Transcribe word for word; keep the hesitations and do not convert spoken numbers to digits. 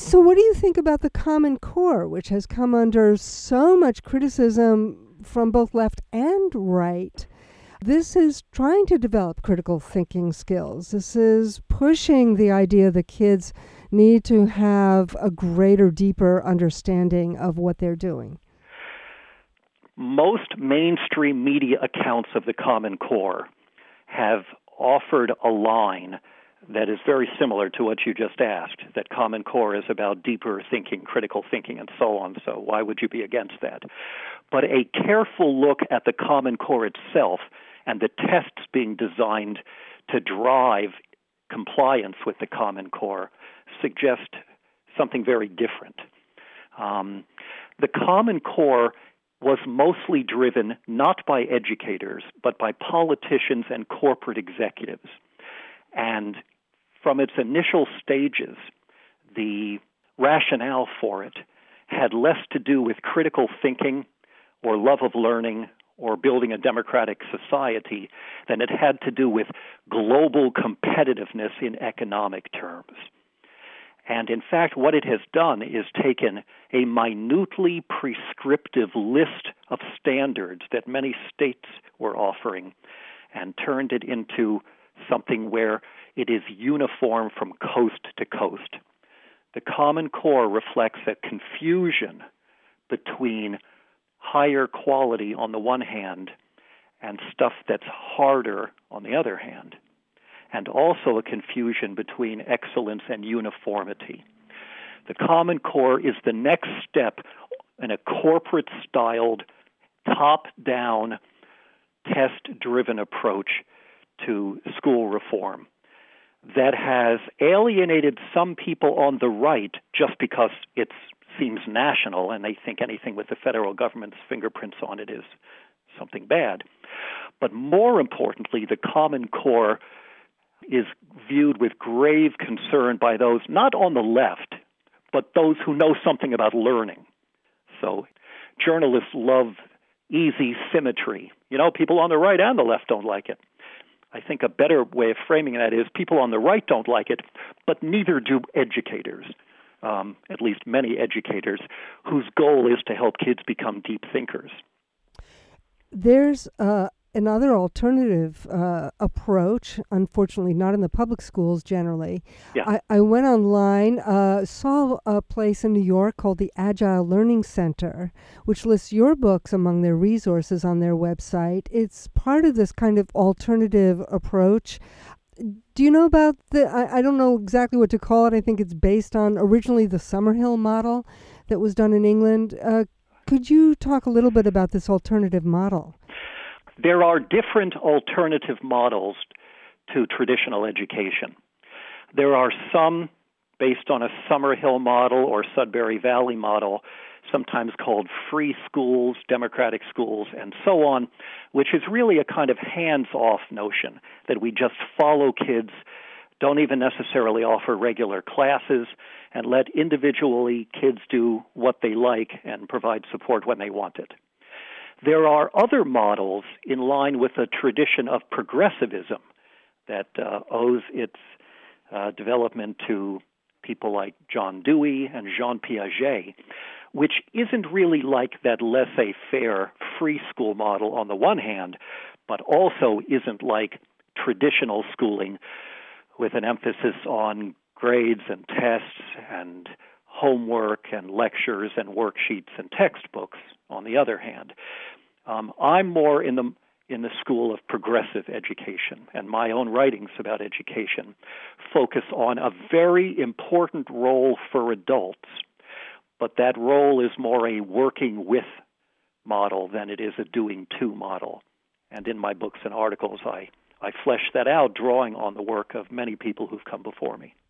So what do you think about the Common Core, which has come under so much criticism from both left and right? This is trying to develop critical thinking skills. This is pushing the idea that kids need to have a greater, deeper understanding of what they're doing. Most mainstream media accounts of the Common Core have offered a line that is very similar to what you just asked, that Common Core is about deeper thinking, critical thinking, and so on. So why would you be against that? But a careful look at the Common Core itself and the tests being designed to drive compliance with the Common Core suggest something very different. Um, the Common Core was mostly driven not by educators, but by politicians and corporate executives. And from its initial stages, the rationale for it had less to do with critical thinking or love of learning or building a democratic society than it had to do with global competitiveness in economic terms. And in fact, what it has done is taken a minutely prescriptive list of standards that many states were offering and turned it into something where it is uniform from coast to coast. The Common Core reflects a confusion between higher quality on the one hand and stuff that's harder on the other hand, and also a confusion between excellence and uniformity. The Common Core is the next step in a corporate-styled, top-down, test-driven approach to school reform that has alienated some people on the right just because it seems national and they think anything with the federal government's fingerprints on it is something bad. But more importantly, the Common Core is viewed with grave concern by those not on the left, but those who know something about learning. So journalists love easy symmetry. You know, people on the right and the left don't like it. I think a better way of framing that is people on the right don't like it, but neither do educators, um, at least many educators, whose goal is to help kids become deep thinkers. There's uh, another alternative uh, approach, unfortunately not in the public schools generally. Yeah. I, I went online, uh, saw a place in New York called the Agile Learning Center, which lists your books among their resources on their website. It's part of this kind of alternative approach. Do you know about the, I, I don't know exactly what to call it. I think it's based on originally the Summerhill model that was done in England. Uh, could you talk a little bit about this alternative model? There are different alternative models to traditional education. There are some based on a Summerhill model or Sudbury Valley model, sometimes called free schools, democratic schools, and so on, which is really a kind of hands-off notion that we just follow kids, don't even necessarily offer regular classes, and let individually kids do what they like and provide support when they want it. There are other models in line with a tradition of progressivism that uh, owes its uh, development to people like John Dewey and Jean Piaget, which isn't really like that laissez-faire free school model on the one hand, but also isn't like traditional schooling with an emphasis on grades and tests and homework and lectures and worksheets and textbooks on the other hand. Um, I'm more in the in the school of progressive education, and my own writings about education focus on a very important role for adults, but that role is more a working with model than it is a doing to model. And in my books and articles, I, I flesh that out, drawing on the work of many people who've come before me.